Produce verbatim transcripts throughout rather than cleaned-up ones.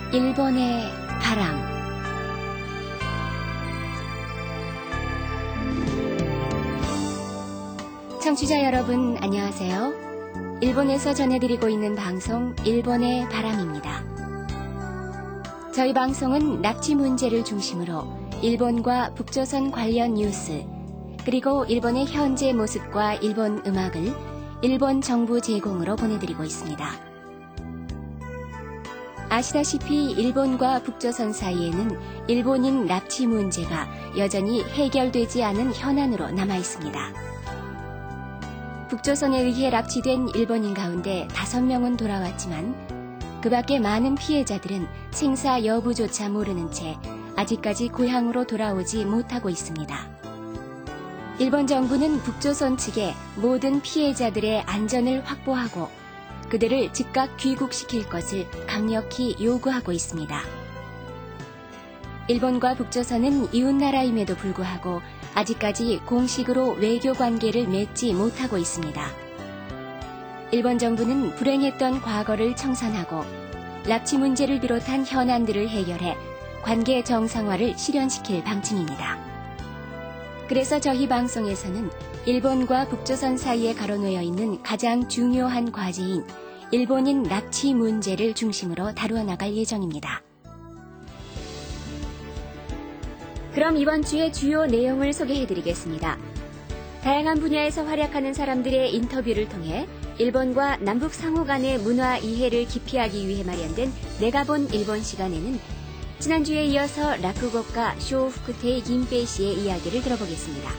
일본의 바람. 청취자 여러분 안녕하세요. 일본에서 전해드리고 있는 방송 일본의 바람입니다. 저희 방송은 납치 문제를 중심으로 일본과 북조선 관련 뉴스, 그리고 일본의 현재 모습과 일본 음악을 일본 정부 제공으로 보내드리고 있습니다. 아시다시피 일본과 북조선 사이에는 일본인 납치 문제가 여전히 해결되지 않은 현안으로 남아 있습니다. 북조선에 의해 납치된 일본인 가운데 다섯 명은 돌아왔지만 그 밖에 많은 피해자들은 생사 여부조차 모르는 채 아직까지 고향으로 돌아오지 못하고 있습니다. 일본 정부는 북조선 측에 모든 피해자들의 안전을 확보하고 그들을 즉각 귀국시킬 것을 강력히 요구하고 있습니다. 일본과 북조선은 이웃나라임에도 불구하고 아직까지 공식으로 외교 관계를 맺지 못하고 있습니다. 일본 정부는 불행했던 과거를 청산하고 납치 문제를 비롯한 현안들을 해결해 관계 정상화를 실현시킬 방침입니다. 그래서 저희 방송에서는 일본과 북조선 사이에 가로놓여 있는 가장 중요한 과제인 일본인 납치 문제를 중심으로 다루어 나갈 예정입니다. 그럼 이번 주의 주요 내용을 소개해드리겠습니다. 다양한 분야에서 활약하는 사람들의 인터뷰를 통해 일본과 남북 상호 간의 문화 이해를 깊이하기 위해 마련된 내가 본 일본 시간에는 지난주에 이어서 락구곡가 쇼후쿠테이 김페이 씨의 이야기를 들어보겠습니다.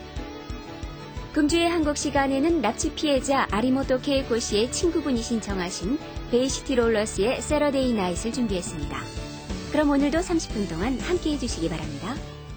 금주의 한국 시간에는 납치 피해자 아리모토 케이코 씨의 친구분이 신청하신 베이시티 롤러스의 세러데이 나잇을 준비했습니다. 그럼 오늘도 삼십 분 동안 함께해 주시기 바랍니다.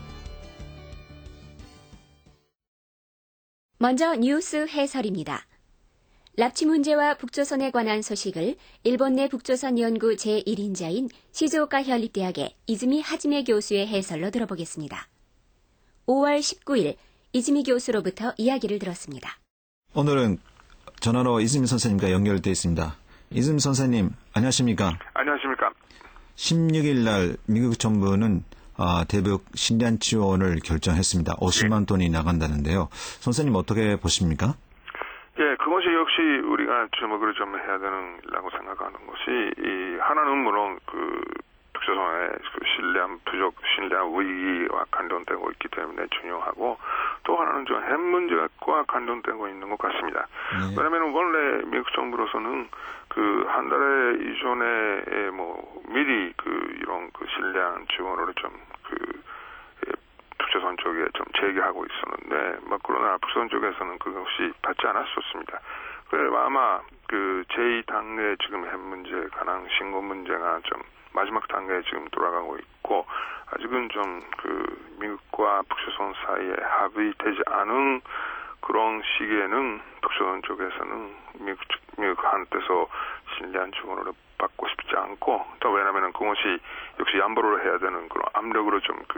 먼저 뉴스 해설입니다. 납치 문제와 북조선에 관한 소식을 일본 내 북조선 연구 제일 인자인 시즈오카 현립대학의 이즈미 하지메 교수의 해설로 들어보겠습니다. 오월 십구일 이즈미 교수로부터 이야기를 들었습니다. 오늘은 전화로 이즈미 선생님과 연결되어 있습니다. 이즈미 선생님, 안녕하십니까? 안녕하십니까? 십육일 날 미국 정부는 어, 대북 신량 지원을 결정했습니다. 오십만 돈이 나간다는데요. 선생님 어떻게 보십니까? 예, 그것이 역시 우리가 주목을 좀 해야 되는라고 생각하는 것이, 이, 하나는 물론 그, 북조선의 그 신량 부족, 신량 위기와 관련되고 있기 때문에 중요하고, 또 하나는 좀 핵 문제와 관련되고 있는 것 같습니다. 네. 왜냐면 원래 미국 정부로서는 그 한 달에 이전에 뭐 미리 그 이런 그 신량 지원을 좀 그 북조선 쪽에 좀 제기하고 있었는데, 막 그러나 북조선 쪽에서는 그것이 받지 않았었습니다. 그래서 아마 그 제이 단계 지금 핵 문제에 관한 신고 문제가 좀 마지막 단계에 지금 돌아가고 있고, 아직은 좀 그 미국과 북조선 사이에 합의되지 않은 그런 시기에는 북조선 쪽에서는 미국, 미국한테서 신량 지원을 받고 싶지 않고, 또 왜냐면은 그것이 역시 양보를 해야 되는 그런 압력으로 좀 그,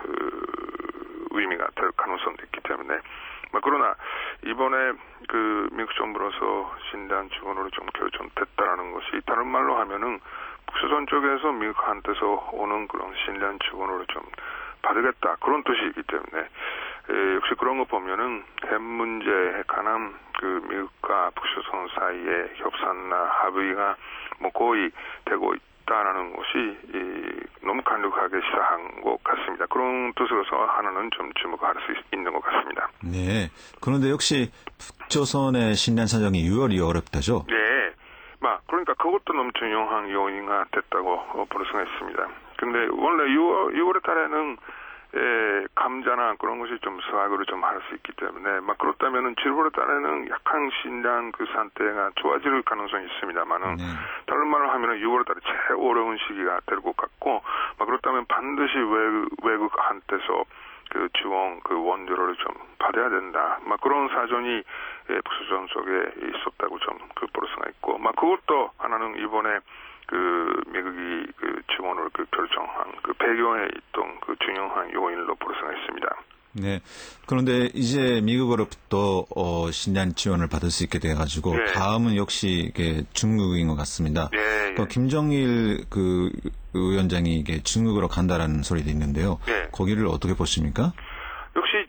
그 의미가 될 가능성도 있기 때문에, 뭐 그러나 이번에 그 미국 정부로서 신량 지원으로 좀 결정됐다라는 것이 다른 말로 하면은 북조선 쪽에서 미국한테서 오는 그런 신량 지원으로 좀 받으겠다 그런 뜻이기 때문에, 에, 역시 그런 거 보면은 핵 문제에 관한 그 미국과 북조선 사이의 협상이나 합의가 뭐 거의 되고 있다라는 것이 이, 너무 강력하게 시사한 것 같습니다. 그런 뜻으로서 하나는 좀 주목할 수 있는 것 같습니다. 네. 그런데 역시 북조선의 신량 사정이 유월이 어렵다죠? 네. 막 그러니까 그것도 너무 중요한 요인가 됐다고 볼 수가 있습니다. 근데 원래 유월, 유월에 달에는 에, 감자나 그런 것이 좀 수확을 좀 할 수 있기 때문에, 막 그렇다면은 칠월에 달에는 약간 신량 그 상태가 좋아질 가능성이 있습니다만은, 네. 다른 말을 하면은 유월 달에 제일 어려운 시기가 될 것 같고, 막 그렇다면 반드시 외국, 외국한테서 그 지원, 그 원조를 좀 받아야 된다. 막 그런 사정이 북조선 속에 있었다고 좀 그 볼 수가 있고, 막 그것도 하나는 이번에 그 미국이 그 지원을 그 결정한 그 배경에 있던 그 중요한 요인으로 볼 수가 있습니다. 네. 그런데 이제 미국으로부터 어, 신량 지원을 받을 수 있게 돼가지고 예. 다음은 역시 이게 중국인 것 같습니다. 예, 예. 또 김정일 그 위원장이 이게 중국으로 간다라는 소리도 있는데요. 예. 거기를 어떻게 보십니까? 역시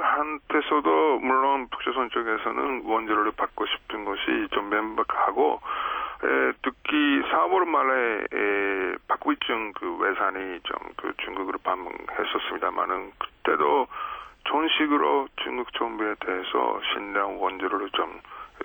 중국한테서도 물론 북조선 쪽에서는 원조를 받고 싶은 것이 좀 명백하고 에, 특히 사월 말에 에, 박위증 그 외산이 좀 그 중국으로 방문했었습니다만은 그때도 정식으로 중국 정부에 대해서 신량 원조를 좀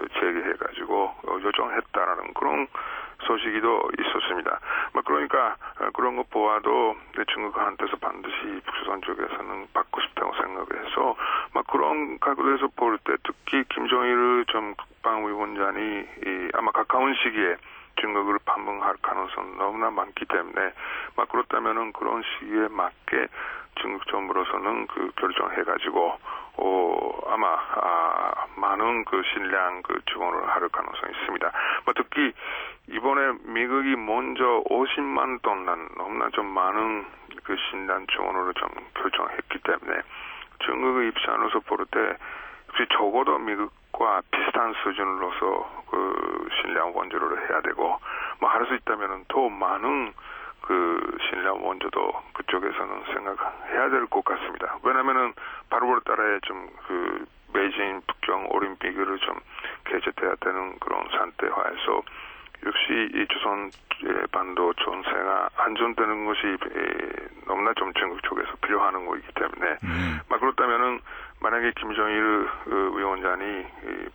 제기해가지고 요청했다라는 그런 소식이도 있었습니다. 그러니까 그런 것 보아도 중국한테서 반드시 북조선 쪽에서는 받고 싶다고 생각을 해서 그런 각도에서 볼 때 특히 김정일 전 국방위원장이 아마 가까운 시기에 중국을 방문할 가능성이 너무나 많기 때문에 그렇다면은 그런 시기에 맞게 중국 정부로서는 그 결정해가지고 어, 아마 아, 많은 그 신량 그 지원을 할 가능성이 있습니다. 뭐 특히 이번에 미국이 먼저 오십만 톤난 너무나 좀 많은 그 신량 지원을 좀 결정했기 때문에 중국의 입장으로서 볼 때 혹시 적어도 미국과 비슷한 수준으로서 그 신량 원조를 해야 되고 뭐 할 수 있다면은 더 많은 그 신량 원조도 그쪽에서는 생각해야 될 것 같습니다. 왜냐면은 팔월 달에 좀 그 베이징 북경 올림픽을 좀 개최돼야 되는 그런 상태화에서 역시 이 조선 반도 전세가 안전되는 것이 너무나 좀 중국 쪽에서 필요한 거이기 때문에 음. 막 그렇다면은 만약에 김정일 위원장이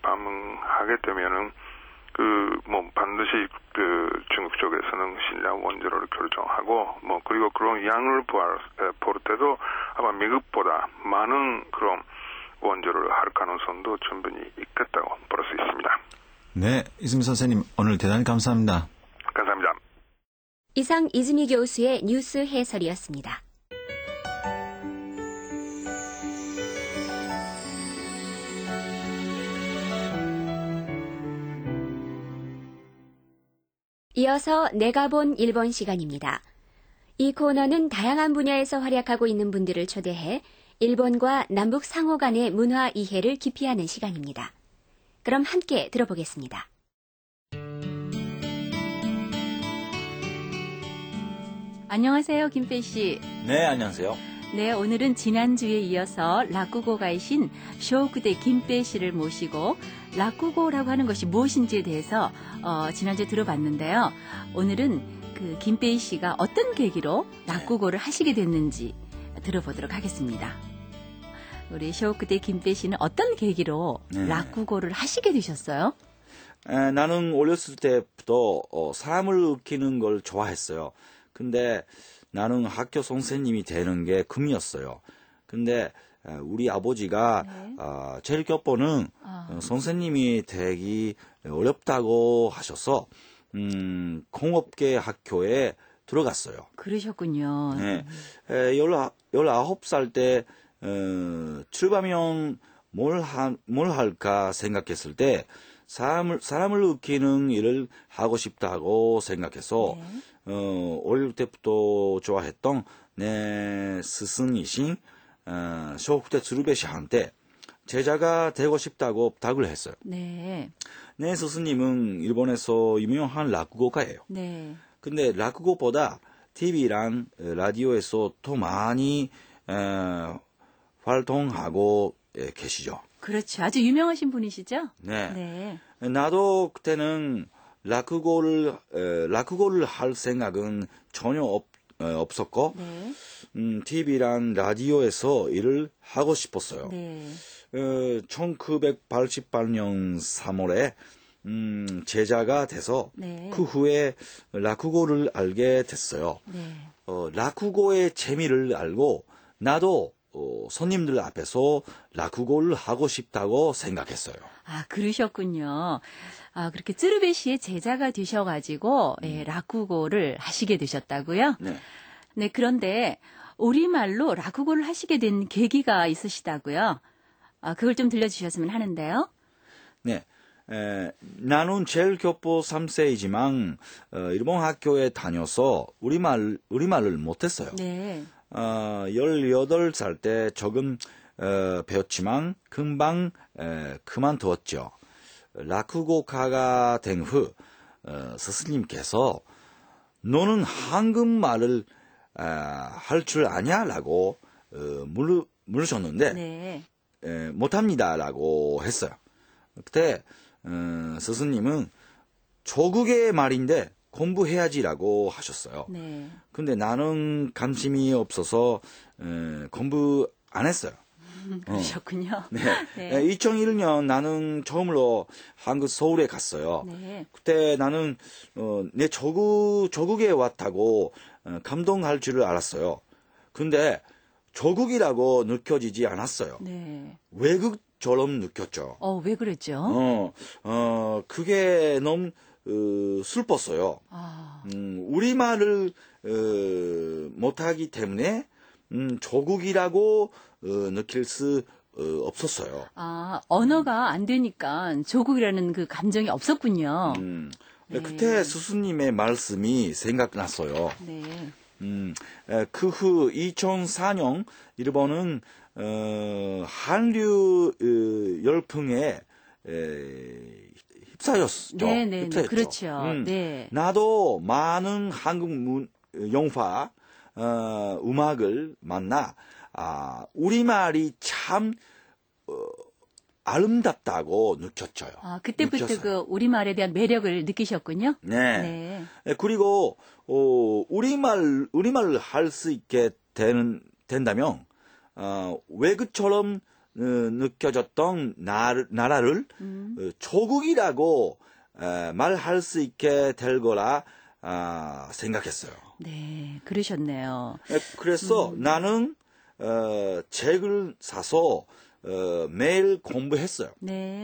방문하게 되면은 그 뭐 반드시 그 중국 쪽에서는 신량 원조를 결정하고 뭐 그리고 그런 양을 볼 때도 아마 미국보다 많은 그런 원조를 할 가능성도 충분히 있겠다고 볼 수 있습니다. 네, 이승미 선생님 오늘 대단히 감사합니다. 감사합니다. 이상 이즈미 교수의 뉴스 해설이었습니다. 이어서 내가 본 일본 시간입니다. 이 코너는 다양한 분야에서 활약하고 있는 분들을 초대해 일본과 남북 상호 간의 문화 이해를 깊이하는 시간입니다. 그럼 함께 들어보겠습니다. 안녕하세요, 김페이 씨. 네, 안녕하세요. 네, 오늘은 지난주에 이어서 라쿠고가이신 쇼쿠대 김페이 씨를 모시고 라쿠고라고 하는 것이 무엇인지에 대해서 어, 지난주에 들어봤는데요. 오늘은 그 김페이 씨가 어떤 계기로 라쿠고를 하시게 됐는지 들어보도록 하겠습니다. 우리 쇼쿠대 김페이 씨는 어떤 계기로 네. 라쿠고를 하시게 되셨어요? 에, 나는 어렸을 때부터 어, 사람을 웃기는 걸 좋아했어요. 근데 나는 학교 선생님이 되는 게 꿈이었어요. 근데 에, 우리 아버지가 네. 어, 제일 겹보는 아. 어, 선생님이 되기 어렵다고 하셔서 음, 공업계 학교에 들어갔어요. 그러셨군요. 네. 에, 열아, 열아홉 살 때 어, 출발하면 뭘, 하, 뭘 할까 생각했을 때 사람을, 사람을 웃기는 일을 하고 싶다고 생각해서 네. 어, 어릴 때부터 좋아했던 내 스승이신 어, 쇼쿠대 츠루베 씨한테 제자가 되고 싶다고 부탁을 했어요. 네. 내 스승님은 일본에서 유명한 라쿠고가예요. 네. 근데 라쿠고보다 티비랑 라디오에서 더 많이 어, 활동하고 예, 계시죠. 그렇죠. 아주 유명하신 분이시죠? 네. 네. 나도 그때는 라쿠고를 에, 라쿠고를 할 생각은 전혀 없, 에, 없었고 네. 음, 티비랑 라디오에서 일을 하고 싶었어요. 네. 어, 천구백팔십팔 년 삼월에 음, 제자가 돼서 네. 그 후에 라쿠고를 알게 됐어요. 네. 어, 라쿠고의 재미를 알고 나도 어, 손님들 앞에서 라쿠고를 하고 싶다고 생각했어요. 아, 그러셨군요. 아, 그렇게 쯔르베 씨의 제자가 되셔가지고, 예, 라쿠고를 하시게 되셨다고요? 네. 네, 그런데 우리말로 라쿠고를 하시게 된 계기가 있으시다고요? 아, 그걸 좀 들려주셨으면 하는데요. 네. 에, 나는 제일 교포 삼 세이지만 어, 일본 학교에 다녀서 우리말 우리말을 못했어요. 네. 어, 열여덟 살 때 조금 어, 배웠지만 금방 에, 그만두었죠. 라쿠고가가 된 후 어, 스승님께서 너는 한국말을 아, 할 줄 아냐라고 어, 물, 물으셨는데 네. 에, 못합니다라고 했어요. 그때 어, 스승님은 조국의 말인데 공부해야지라고 하셨어요. 네. 근데 나는 관심이 없어서 에, 공부 안 했어요. 음, 그러셨군요. 네. 네. 이천일 년 나는 처음으로 한국 서울에 갔어요. 네. 그때 나는 어, 내 조국 조국에 왔다고 어, 감동할 줄을 알았어요. 근데 조국이라고 느껴지지 않았어요. 네. 외국처럼 느꼈죠. 어, 왜 그랬죠? 어, 어, 그게 너무 어, 슬펐어요. 아, 음, 우리말을 어, 못하기 때문에 음, 조국이라고 어, 느낄 수 어, 없었어요. 아, 언어가 안 되니까 조국이라는 그 감정이 없었군요. 음, 네. 그때 스승님의 말씀이 생각났어요. 네. 음, 그 후 이천사 년 일본은 어, 한류 어, 열풍에 에, 휩싸였죠. 네, 네, 네. 휩싸였죠. 그렇죠. 음, 네. 나도 많은 한국 문, 영화, 어, 음악을 만나 아, 우리말이 참 어, 아름답다고 느꼈어요. 아, 그때부터 느꼈어요. 그 우리말에 대한 매력을 느끼셨군요. 네. 네. 예, 그리고 어, 우리말 우리말을 할 수 있게 되는 된다면 어, 외국처럼 어, 느껴졌던 나, 나라를 음. 어, 조국이라고 에, 말할 수 있게 될 거라 아, 생각했어요. 네, 그러셨네요. 예, 그래서 음. 나는 어, 책을 사서 어, 매일 공부했어요. 네.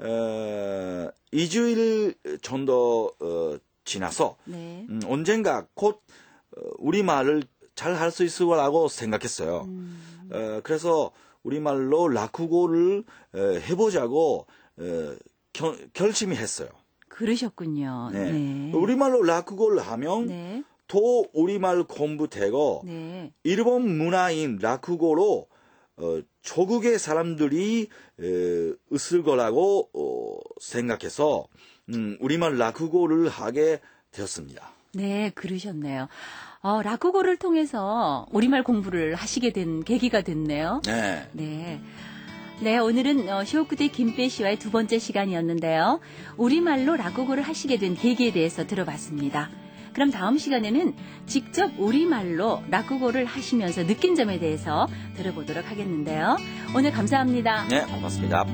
어, 이주일 정도 어, 지나서 네. 음, 언젠가 곧 어, 우리말을 잘 할 수 있을 거라고 생각했어요. 음. 어, 그래서 우리말로 라쿠고를 어, 해보자고 어, 겨, 결심이 했어요. 그러셨군요. 네. 네. 우리말로 라쿠고를 하면 네. 또 우리말 공부되고 네. 일본 문화인 라쿠고로 어, 조국의 사람들이 에, 웃을 거라고 어, 생각해서 음, 우리말 라쿠고를 하게 되었습니다. 네, 그러셨네요. 어, 라쿠고를 통해서 우리말 공부를 하시게 된 계기가 됐네요. 네. 네. 네, 오늘은 어, 쇼쿠대 김빼 씨와의 두 번째 시간이었는데요. 우리말로 라쿠고를 하시게 된 계기에 대해서 들어봤습니다. 그럼 다음 시간에는 직접 우리말로 라쿠고를 하시면서 느낀 점에 대해서 들어보도록 하겠는데요. 오늘 감사합니다. 네, 고맙습니다.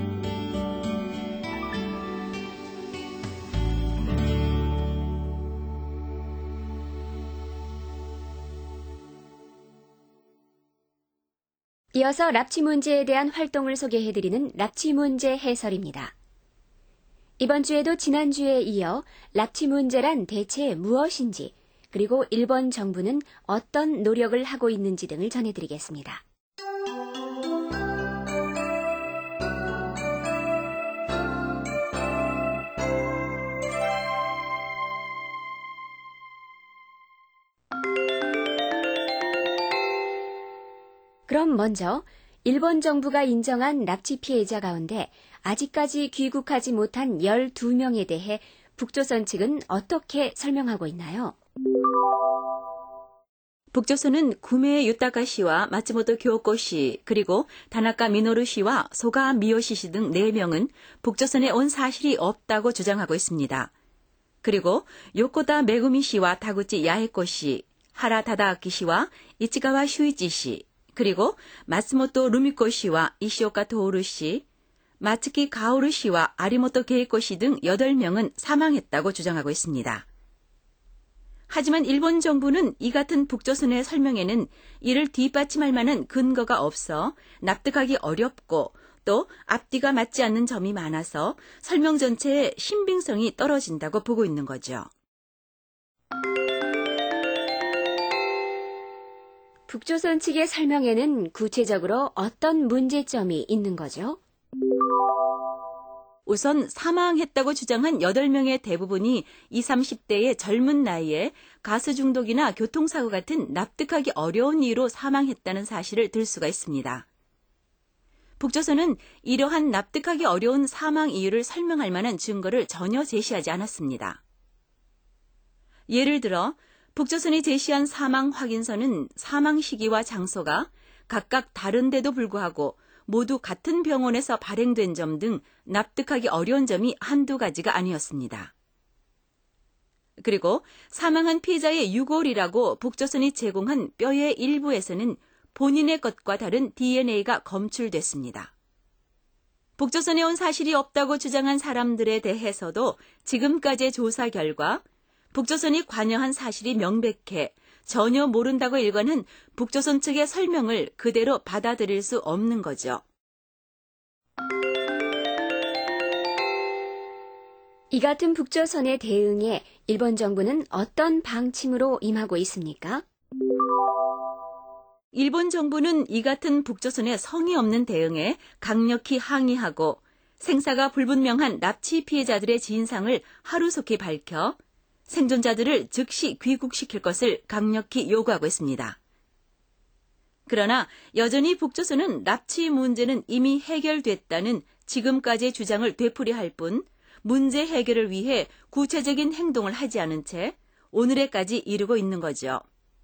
이어서 납치 문제에 대한 활동을 소개해드리는 납치 문제 해설입니다. 이번 주에도 지난주에 이어 납치 문제란 대체 무엇인지, 그리고 일본 정부는 어떤 노력을 하고 있는지 등을 전해드리겠습니다. 그럼 먼저 일본 정부가 인정한 납치 피해자 가운데 아직까지 귀국하지 못한 열두 명에 대해 북조선 측은 어떻게 설명하고 있나요? 북조선은 구메 유타카 씨와 마츠모토 교코 씨, 그리고 다나카 미노루 씨와 소가 미요시 씨 등 네 명은 북조선에 온 사실이 없다고 주장하고 있습니다. 그리고 요코다 메구미 씨와 타구치 야에코 씨, 하라 다다아키 씨와 이치가와 슈이치 씨, 그리고 마츠모토 루미코 씨와 이시오카 토오루 씨, 마츠키 가오루 씨와 아리모토 게이코 씨 등 여덟 명은 사망했다고 주장하고 있습니다. 하지만 일본 정부는 이 같은 북조선의 설명에는 이를 뒷받침할 만한 근거가 없어 납득하기 어렵고 또 앞뒤가 맞지 않는 점이 많아서 설명 전체의 신빙성이 떨어진다고 보고 있는 거죠. 북조선 측의 설명에는 구체적으로 어떤 문제점이 있는 거죠? 우선 사망했다고 주장한 여덟 명의 대부분이 이십, 삼십 대의 젊은 나이에 가스 중독이나 교통사고 같은 납득하기 어려운 이유로 사망했다는 사실을 들 수가 있습니다. 북조선은 이러한 납득하기 어려운 사망 이유를 설명할 만한 증거를 전혀 제시하지 않았습니다. 예를 들어 북조선이 제시한 사망 확인서는 사망 시기와 장소가 각각 다른데도 불구하고 모두 같은 병원에서 발행된 점 등 납득하기 어려운 점이 한두 가지가 아니었습니다. 그리고 사망한 피해자의 유골이라고 북조선이 제공한 뼈의 일부에서는 본인의 것과 다른 디엔에이가 검출됐습니다. 북조선에 온 사실이 없다고 주장한 사람들에 대해서도 지금까지의 조사 결과 북조선이 관여한 사실이 명백해 전혀 모른다고 일관한 북조선 측의 설명을 그대로 받아들일 수 없는 거죠. 이 같은 북조선의 대응에 일본 정부는 어떤 방침으로 임하고 있습니까? 일본 정부는 이 같은 북조선의 성의 없는 대응에 강력히 항의하고 생사가 불분명한 납치 피해자들의 진상을 하루속히 밝혀 생존자들을 즉시 귀국시킬 것을 강력히 요구하고 있습니다. 그러나 여전히 북조선은 납치 문제는 이미 해결됐다는 지금까지의 주장을 되풀이할 뿐 문제 해결을 위해 구체적인 행동을 하지 않은 채 오늘에까지 이르고 있는 거죠.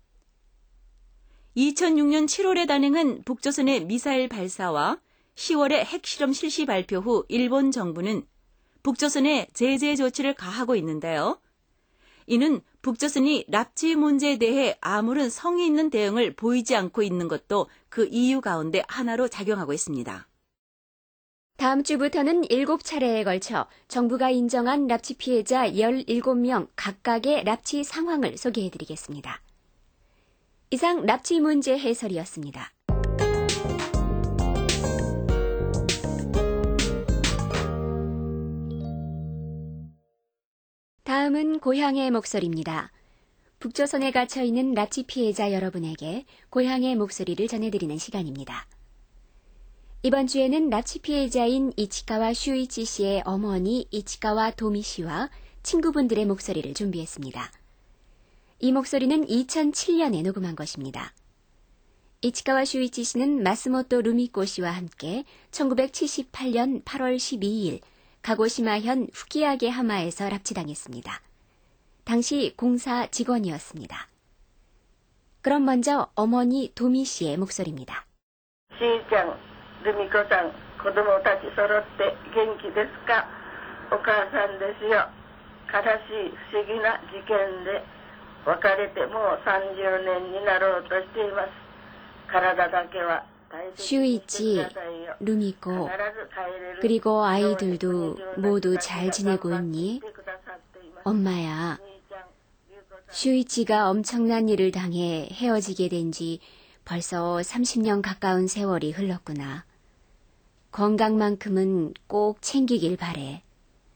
이천육 년 칠월에 단행한 북조선의 미사일 발사와 시월의 핵실험 실시 발표 후 일본 정부는 북조선에 제재 조치를 가하고 있는데요. 이는 북조선이 납치 문제에 대해 아무런 성의 있는 대응을 보이지 않고 있는 것도 그 이유 가운데 하나로 작용하고 있습니다. 다음 주부터는 일곱 차례에 걸쳐 정부가 인정한 납치 피해자 열일곱 명 각각의 납치 상황을 소개해드리겠습니다. 이상 납치 문제 해설이었습니다. 다음은 고향의 목소리입니다. 북조선에 갇혀있는 납치 피해자 여러분에게 고향의 목소리를 전해드리는 시간입니다. 이번 주에는 납치 피해자인 이치카와 슈이치 씨의 어머니 이치카와 도미 씨와 친구분들의 목소리를 준비했습니다. 이 목소리는 이천칠 년에 녹음한 것입니다. 이치카와 슈이치 씨는 마스모토 루미코 씨와 함께 천구백칠십팔 년 팔월 십이일 가고시마현 후키야게 하마에서 납치당했습니다. 당시 공사 직원이었습니다. 그럼 먼저 어머니 도미 씨의 목소리입니다. 시ちゃんルミ子さん、子供たち揃って元気ですか？お母さんですよ。悲しい不思議な事件で別れてもうさんじゅうねんになろうとしています。体だけは大切にしてくださいよ。 루미코, 그리고 아이들도 모두 잘 지내고 있니? 엄마야, 슈이치가 엄청난 일을 당해 헤어지게 된 지 벌써 삼십 년 가까운 세월이 흘렀구나. 건강만큼은 꼭 챙기길 바래.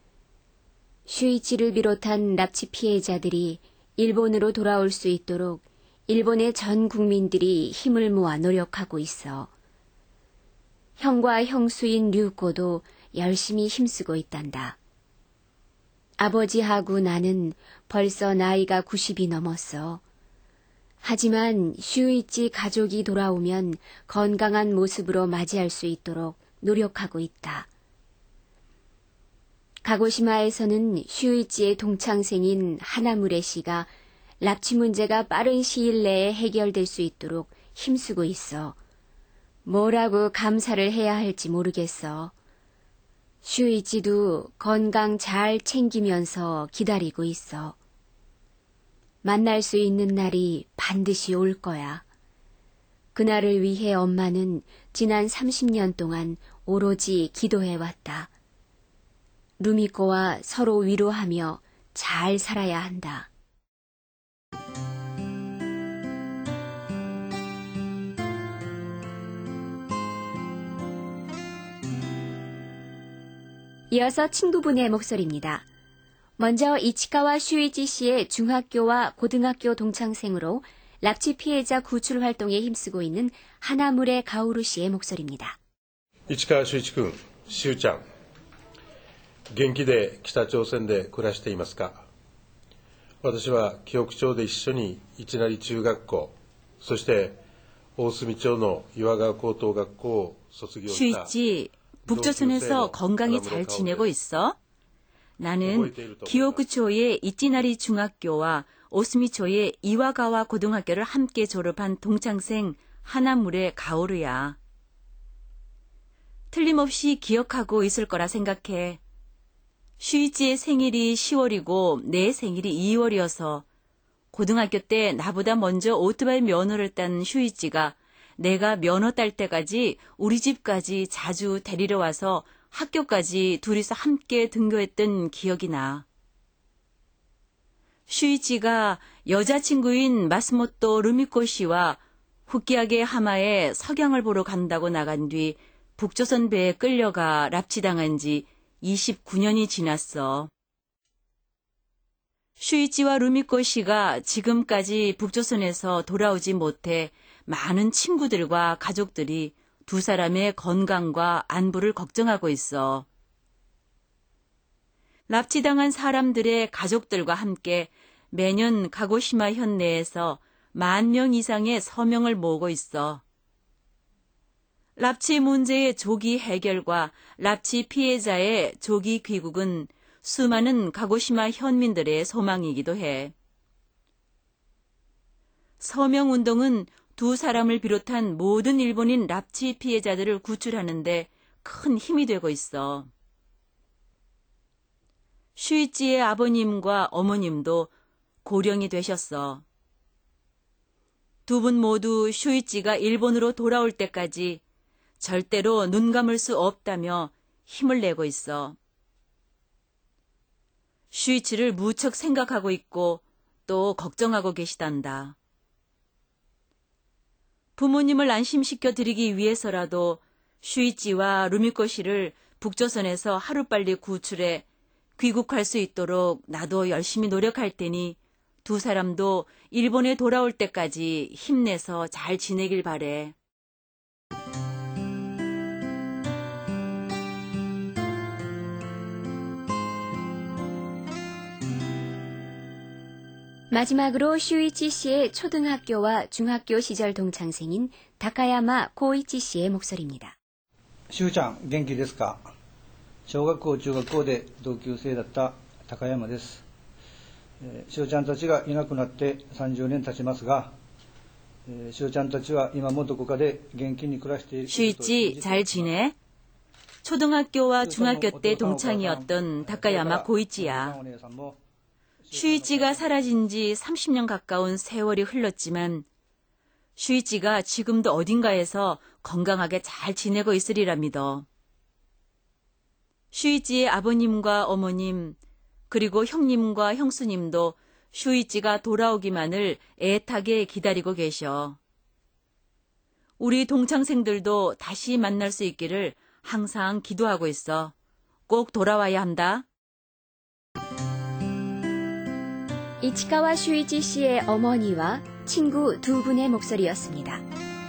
슈이치를 비롯한 납치 피해자들이 일본으로 돌아올 수 있도록 일본의 전 국민들이 힘을 모아 노력하고 있어. 형과 형수인 류코도 열심히 힘쓰고 있단다. 아버지하고 나는 벌써 나이가 구십이 넘었어. 하지만 슈이치 가족이 돌아오면 건강한 모습으로 맞이할 수 있도록 노력하고 있다. 가고시마에서는 슈이치의 동창생인 하나무레 씨가 납치 문제가 빠른 시일 내에 해결될 수 있도록 힘쓰고 있어. 뭐라고 감사를 해야 할지 모르겠어. 슈이치도 건강 잘 챙기면서 기다리고 있어. 만날 수 있는 날이 반드시 올 거야. 그날을 위해 엄마는 지난 삼십 년 동안 오로지 기도해왔다. 루미코와 서로 위로하며 잘 살아야 한다. 이어서 친구분의 목소리입니다. 먼저 이치카와 슈이치 씨의 중학교와 고등학교 동창생으로 납치 피해자 구출 활동에 힘쓰고 있는 하나무레 가오루 씨의 목소리입니다. 이치카와 슈이치君、シュウちゃん、元気で北朝鮮で暮らしていますか？私は紀北町で一緒に市成中学校、そして大隅町の岩川高等学校を卒業した 슈이치, 북조선에서 건강히 잘 지내고 있어? 나는 기요구초의 이찌나리 중학교와 오스미초의 이와가와 고등학교를 함께 졸업한 동창생 하나물의 가오르야. 틀림없이 기억하고 있을 거라 생각해. 슈이치의 생일이 시월이고 내 생일이 이월이어서 고등학교 때 나보다 먼저 오토바이 면허를 딴 슈이치가 내가 면허 딸 때까지 우리 집까지 자주 데리러 와서 학교까지 둘이서 함께 등교했던 기억이 나. 슈이치가 여자친구인 마스모토 루미코 씨와 후키야게 하마에 석양을 보러 간다고 나간 뒤 북조선 배에 끌려가 납치당한 지 이십구 년이 지났어. 슈이치와 루미코 씨가 지금까지 북조선에서 돌아오지 못해 많은 친구들과 가족들이 두 사람의 건강과 안부를 걱정하고 있어. 납치당한 사람들의 가족들과 함께 매년 가고시마 현내에서 만 명 이상의 서명을 모으고 있어. 납치 문제의 조기 해결과 납치 피해자의 조기 귀국은 수많은 가고시마 현민들의 소망이기도 해. 서명운동은 두 사람을 비롯한 모든 일본인 납치 피해자들을 구출하는데 큰 힘이 되고 있어. 슈이치의 아버님과 어머님도 고령이 되셨어. 두 분 모두 슈이치가 일본으로 돌아올 때까지 절대로 눈 감을 수 없다며 힘을 내고 있어. 슈이치를 무척 생각하고 있고 또 걱정하고 계시단다. 부모님을 안심시켜 드리기 위해서라도 슈이치와 루미코 씨를 북조선에서 하루빨리 구출해 귀국할 수 있도록 나도 열심히 노력할 테니 두 사람도 일본에 돌아올 때까지 힘내서 잘 지내길 바래. 마지막으로 슈이치 씨의 초등학교와 중학교 시절 동창생인 다카야마 고이치 씨의 목소리입니다. しゅうちゃん、元気ですか？小学校、中学校で同級生だった高山です。しゅうちゃんたちがいなくなってさんじゅうねん経ちますが、しゅうちゃんたちは今もどこかで元気に暮らしている。 슈이치 잘 지내? 초등학교와 중학교 때 동창이었던 다카야마 고이치야. 슈이치가 사라진 지 삼십 년 가까운 세월이 흘렀지만 슈이치가 지금도 어딘가에서 건강하게 잘 지내고 있으리라 믿어. 슈이치의 아버님과 어머님 그리고 형님과 형수님도 슈이치가 돌아오기만을 애타게 기다리고 계셔. 우리 동창생들도 다시 만날 수 있기를 항상 기도하고 있어. 꼭 돌아와야 한다. 이치카와 슈이치 씨의 어머니와 친구 두 분의 목소리였습니다.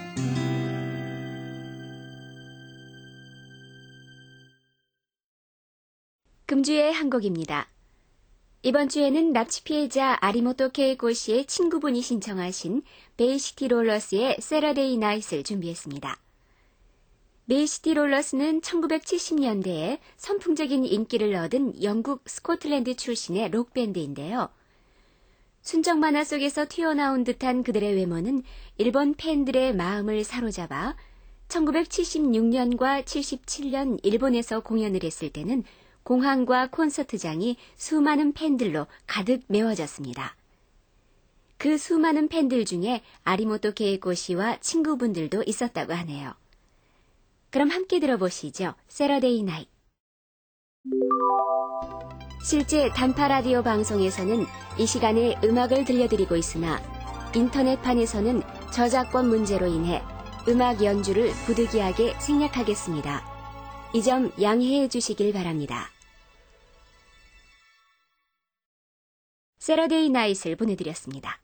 금주의 한 곡입니다. 이번 주에는 납치 피해자 아리모토 케이코 씨의 친구분이 신청하신 베이시티 롤러스의 세러데이 나잇을 준비했습니다. 베이시티 롤러스는 천구백칠십 년대에 선풍적인 인기를 얻은 영국 스코틀랜드 출신의 록밴드인데요. 순정 만화 속에서 튀어나온 듯한 그들의 외모는 일본 팬들의 마음을 사로잡아 천구백칠십육 년과 칠십칠 년 일본에서 공연을 했을 때는 공항과 콘서트장이 수많은 팬들로 가득 메워졌습니다. 그 수많은 팬들 중에 아리모토 케이코 씨와 친구분들도 있었다고 하네요. 그럼 함께 들어보시죠. 세러데이 나잇. 실제 단파 라디오 방송에서는 이 시간에 음악을 들려드리고 있으나 인터넷판에서는 저작권 문제로 인해 음악 연주를 부득이하게 생략하겠습니다. 이 점 양해해 주시길 바랍니다. 세러데이 나잇을 보내드렸습니다.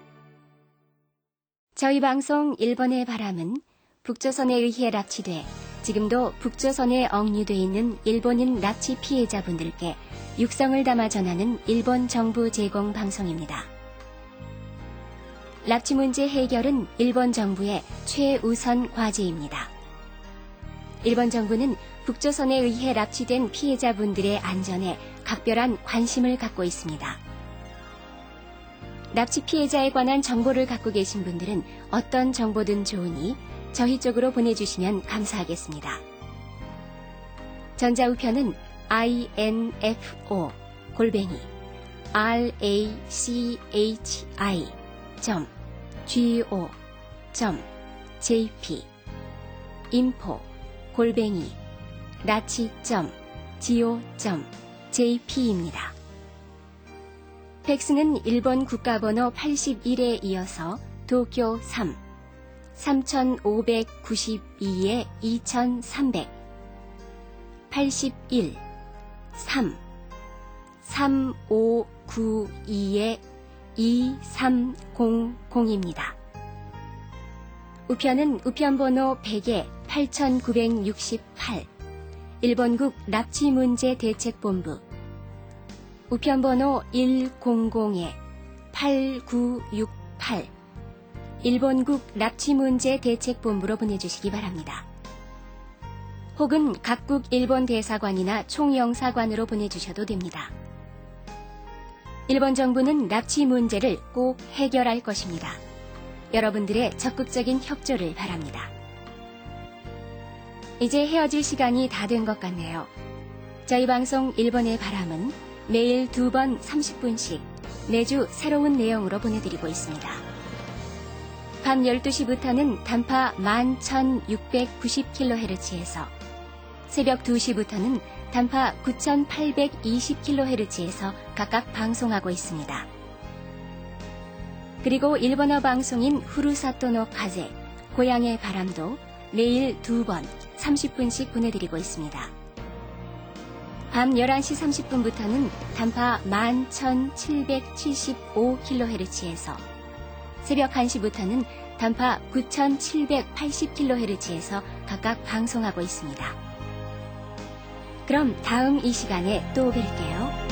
저희 방송 일본의 바람은 북조선에 의해 납치돼 지금도 북조선에 억류돼 있는 일본인 납치 피해자분들께 육성을 담아 전하는 일본 정부 제공 방송입니다. 납치 문제 해결은 일본 정부의 최우선 과제입니다. 일본 정부는 북조선에 의해 납치된 피해자분들의 안전에 각별한 관심을 갖고 있습니다. 납치 피해자에 관한 정보를 갖고 계신 분들은 어떤 정보든 좋으니 저희 쪽으로 보내주시면 감사하겠습니다. 전자우편은 인포 골뱅이 라치 점 go 점 jp 인포 골뱅이 라치 점 go 점 jp입니다. 팩스는 일본 국가번호 팔십일에 이어서 도쿄 삼 삼오구이에 이천삼백 팔십일 삼 삼오구이에 이삼공공입니다. 우편은 우편번호 백에 팔구육팔 일본국 납치문제대책본부 우편번호 일공공에 팔구육팔 일본국 납치문제대책본부로 보내주시기 바랍니다. 혹은 각국 일본 대사관이나 총영사관으로 보내주셔도 됩니다. 일본 정부는 납치 문제를 꼭 해결할 것입니다. 여러분들의 적극적인 협조를 바랍니다. 이제 헤어질 시간이 다 된 것 같네요. 저희 방송 일본의 바람은 매일 두 번 삼십 분씩 매주 새로운 내용으로 보내드리고 있습니다. 밤 열두 시부터는 단파 만 천육백구십 킬로헤르츠에서 새벽 두 시부터는 단파 구천팔백이십 킬로헤르츠에서 각각 방송하고 있습니다. 그리고 일본어 방송인 후루사토노 카제, 고향의 바람도 매일 두 번 삼십 분씩 보내드리고 있습니다. 밤 열한 시 삼십 분부터는 단파 만 천칠백칠십오 킬로헤르츠에서 새벽 한 시부터는 단파 구천칠백팔십 킬로헤르츠에서 각각 방송하고 있습니다. 그럼 다음 이 시간에 또 뵐게요.